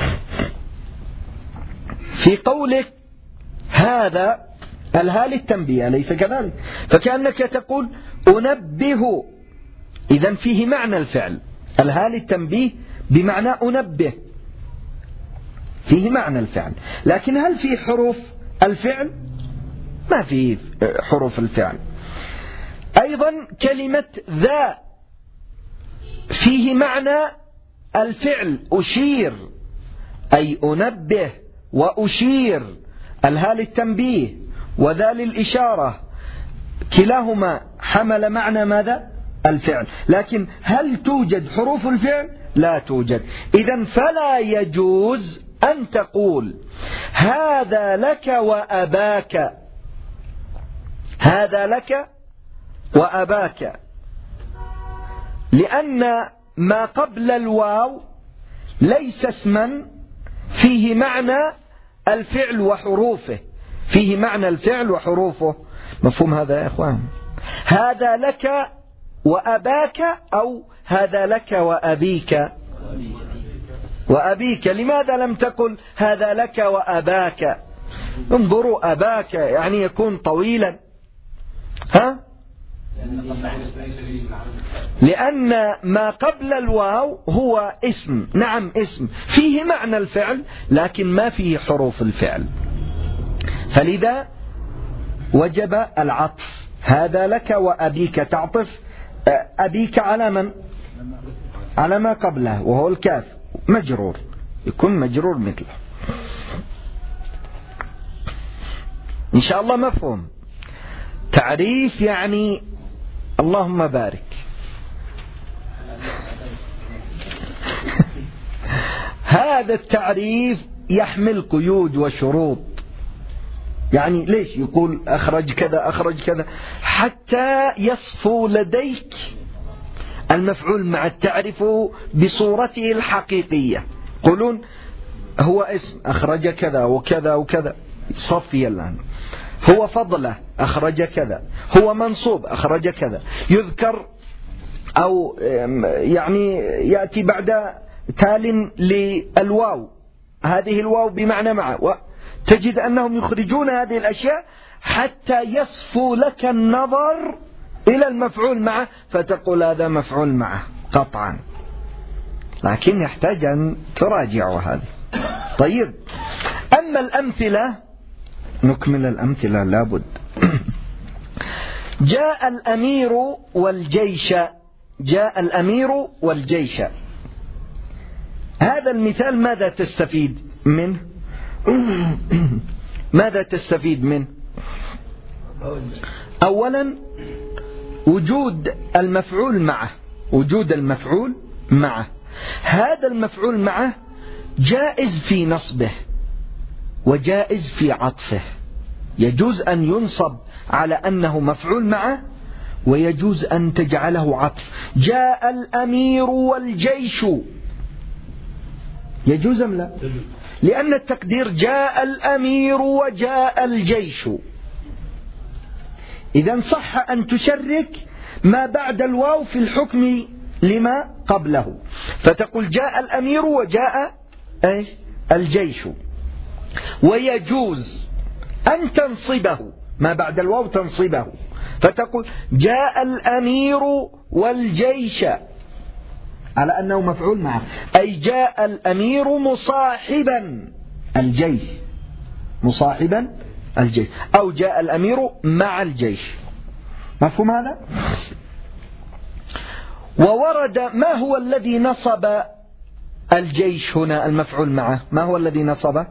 Speaker 1: في قولك هذا الها للتنبيه، أليس كذلك؟ فكأنك تقول أنبه، إذن فيه معنى الفعل. الها للتنبيه بمعنى أنبه، فيه معنى الفعل. لكن هل فيه حروف الفعل؟ ما فيه حروف الفعل. أيضا كلمة ذا فيه معنى الفعل، أشير، أي أنبه وأشير. الها للتنبيه وذا للإشارة، كلاهما حمل معنى ماذا؟ الفعل. لكن هل توجد حروف الفعل؟ لا توجد. إذن فلا يجوز أن تقول هذا لك وأباك، هذا لك وأباك، لأن ما قبل الواو ليس اسما فيه معنى الفعل وحروفه، فيه معنى الفعل وحروفه. مفهوم هذا يا إخوان؟ هذا لك وأباك أو هذا لك وأبيك؟ وأبيك. لماذا لم تقل هذا لك وأباك؟ انظروا، أباك يعني يكون طويلا، ها؟ لأن ما قبل الواو هو اسم، نعم اسم فيه معنى الفعل لكن ما فيه حروف الفعل، فلذا وجب العطف. هذا لك وأبيك، تعطف أبيك على من؟ على ما قبله وهو الكاف، مجرور، يكون مجرور مثله. إن شاء الله مفهوم. تعريف يعني اللهم بارك. هذا التعريف يحمل قيود وشروط. يعني ليش يقول أخرج كذا أخرج كذا؟ حتى يصفو لديك المفعول مع التعرف بصورته الحقيقية. يقولون هو اسم أخرج كذا وكذا وكذا، صفي الآن. هو فضله أخرج كذا، هو منصوب أخرج كذا، يذكر أو يعني يأتي بعد تال للواو، هذه الواو بمعنى معه، تجد أنهم يخرجون هذه الأشياء حتى يصفو لك النظر إلى المفعول معه، فتقول هذا مفعول معه قطعا، لكن يحتاج أن تراجع هذا. طيب، أما الأمثلة، نكمل الأمثلة لابد. جاء الأمير والجيش، جاء الأمير والجيش. هذا المثال ماذا تستفيد منه؟ ماذا تستفيد منه؟ أولا وجود المفعول معه، وجود المفعول معه. هذا المفعول معه جائز في نصبه وجائز في عطفه. يجوز أن ينصب على أنه مفعول معه، ويجوز أن تجعله عطف. جاء الأمير والجيش، يجوز أم لا؟ لأن التقدير جاء الأمير وجاء الجيش. إذن صح أن تشرك ما بعد الواو في الحكم لما قبله، فتقول جاء الأمير وجاء إيش؟ الجيش. ويجوز أن تنصبه ما بعد الواو، تنصبه فتقول جاء الأمير والجيش على أنه مفعول معه، أي جاء الأمير مصاحبا الجيش، مصاحبا الجيش، أو جاء الأمير مع الجيش. مفهوم هذا؟ وورد ما هو الذي نصب الجيش هنا المفعول معه ما هو الذي نصبه؟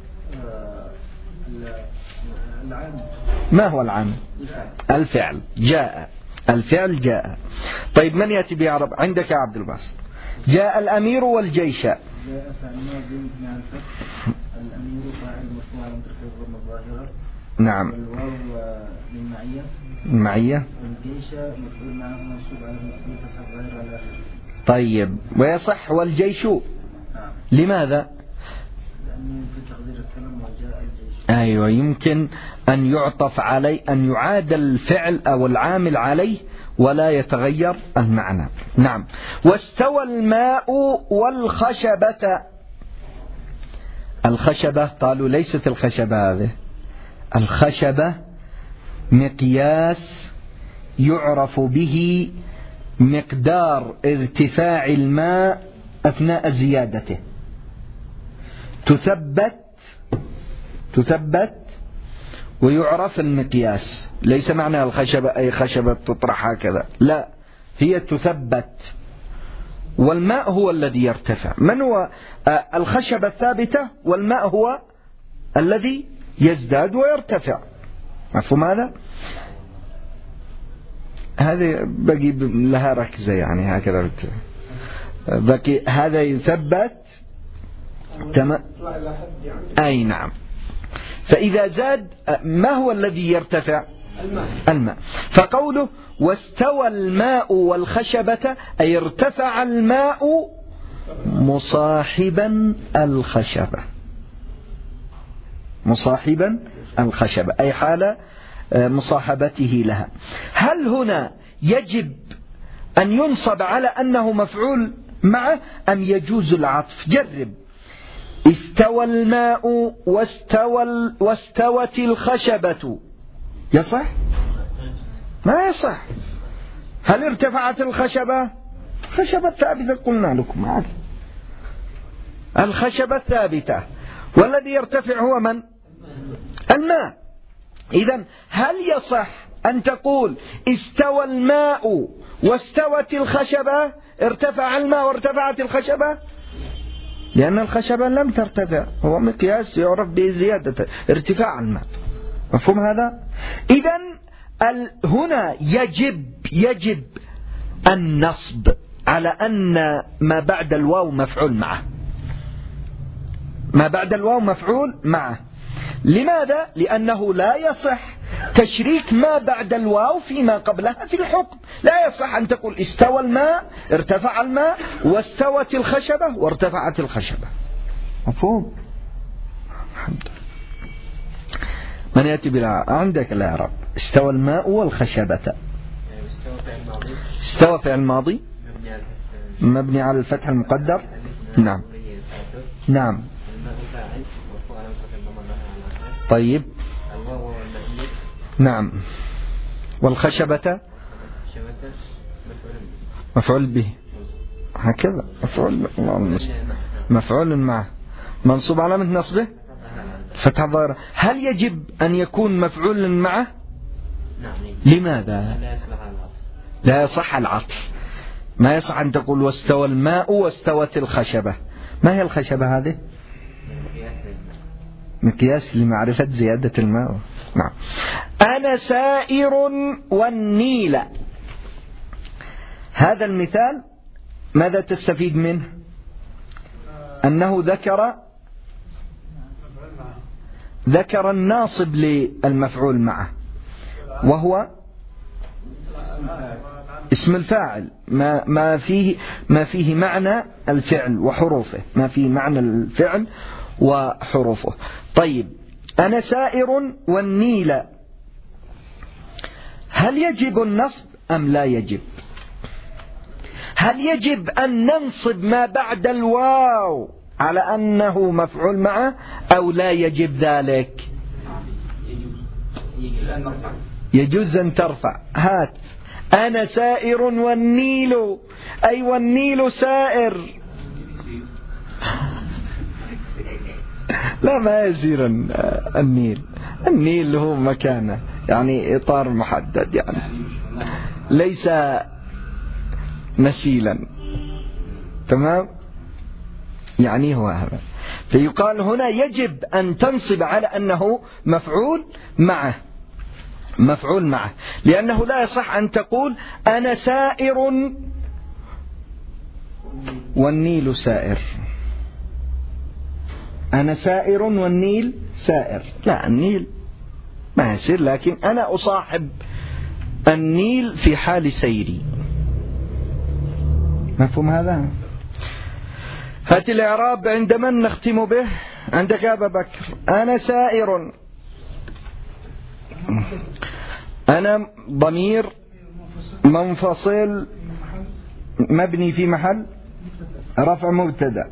Speaker 1: ما هو العامل؟ الفعل. جاء الفعل جاء. طيب من يأتي بإعراب عندك يا عبد الباسط؟ جاء الأمير والجيش.
Speaker 6: جاء فعل ماضي مبني على الفتح، الأمير فاعل مرفوع على الضمة الظاهرة.
Speaker 1: نعم.
Speaker 6: والواو للمعية.
Speaker 1: المعية.
Speaker 6: والجيش مفعول معه منصوب على المسلوب فتح الظاهر على.
Speaker 1: طيب ويصح والجيش؟
Speaker 6: نعم.
Speaker 1: لماذا؟
Speaker 6: لأن في تقدير الكلام وجاء الجيش.
Speaker 1: أيوة يمكن أن يعطف عليه، أن يعاد الفعل أو العامل عليه ولا يتغير المعنى. نعم. واستوى الماء والخشبة. الخشبة قالوا ليست الخشبة هذه، الخشبة مقياس يعرف به مقدار ارتفاع الماء أثناء زيادته، تثبت تثبت ويعرف المقياس. ليس معنى الخشبة أي خشبة تطرح هكذا، لا، هي تثبت، والماء هو الذي يرتفع. من هو الخشبة الثابتة؟ والماء هو الذي يزداد ويرتفع. مفهوم هذا؟ هذه بقي لها ركزة يعني هكذا بقي هذا يثبت تمام. أي نعم. فإذا زاد ما هو الذي يرتفع؟ الماء. الماء. فقوله واستوى الماء والخشبة أي ارتفع الماء مصاحبا الخشبة، مصاحبا الخشبة أي حال مصاحبته لها. هل هنا يجب أن ينصب على أنه مفعول معه أم يجوز العطف؟ جرب. استوى الماء واستوى واستوت الخشبة، يصح؟ ما يصح. هل ارتفعت الخشبة؟ الخشبة الثابتة قلنا لكم عادي، الخشبة الثابتة، والذي يرتفع هو من؟ الماء. إذن هل يصح أن تقول استوى الماء واستوت الخشبة، ارتفع الماء وارتفعت الخشبة؟ لأن الخشبة لم ترتفع، هو مقياس يعرف بزيادة ارتفاع الماء. مفهوم هذا؟ إذن هنا يجب يجب النصب على أن ما بعد الواو مفعول معه، ما بعد الواو مفعول معه. لماذا؟ لأنه لا يصح تشريك ما بعد الواو فيما قبلها في الحكم. لا يصح أن تقول استوى الماء ارتفع الماء واستوت الخشبة وارتفعت الخشبة. مفهوم؟ الحمد لله. من يأتي بالع... عندك الإعراب استوى الماء والخشبة. استوى فعل الماضي مبني على الفتح المقدر. نعم نعم. طيب نعم. والخشبة مفعول به هكذا، مفعول مفعول معه منصوب علامة نصبه فتح الظاهرة. هل يجب أن يكون مفعول معه؟ لماذا؟ لا يصح العطف. ما يصح أن تقول واستوى الماء واستوت الخشبة. ما هي الخشبة هذه؟ مقياس لمعرفة زيادة الماء. نعم. أنا سائر والنيل. هذا المثال ماذا تستفيد منه؟ أنه ذكر ذكر الناصب للمفعول معه وهو اسم الفاعل، ما ما فيه ما فيه معنى الفعل وحروفه، ما فيه معنى الفعل وحروفه. طيب أنا سائر والنيل، هل يجب النصب أم لا يجب؟ هل يجب أن ننصب ما بعد الواو على أنه مفعول معه أو لا يجب ذلك؟ يجوز أن ترفع. هات أنا سائر والنيل، أي والنيل سائر. لا ما يصير النيل، النيل هو مكانه يعني إطار محدد، يعني ليس مسيلا. تمام. يعني هو هذا. فيقال هنا يجب أن تنصب على أنه مفعول معه، مفعول معه، لأنه لا يصح أن تقول أنا سائر والنيل سائر، أنا سائر والنيل سائر، لا، النيل ما يصير، لكن أنا أصاحب النيل في حال سيري. مفهوم هذا؟ هات الإعراب عند من نختم به؟ عندك أبا بكر. أنا سائر، أنا ضمير منفصل مبني في محل رفع مبتدأ،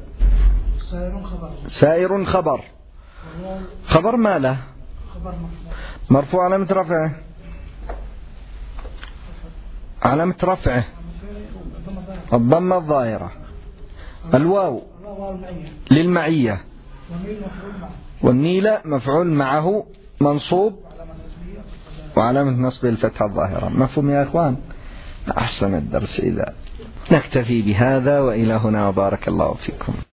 Speaker 1: سائر خبر، خبر ما له مرفوع علامة رفعه، علامة رفعه الضمة الظاهرة، الواو للمعية، والنيل مفعول معه منصوب وعلامة نصب الفتحة الظاهرة. مفهوم يا إخوان؟ أحسن الدرس. إذا نكتفي بهذا، وإلى هنا وبارك الله فيكم.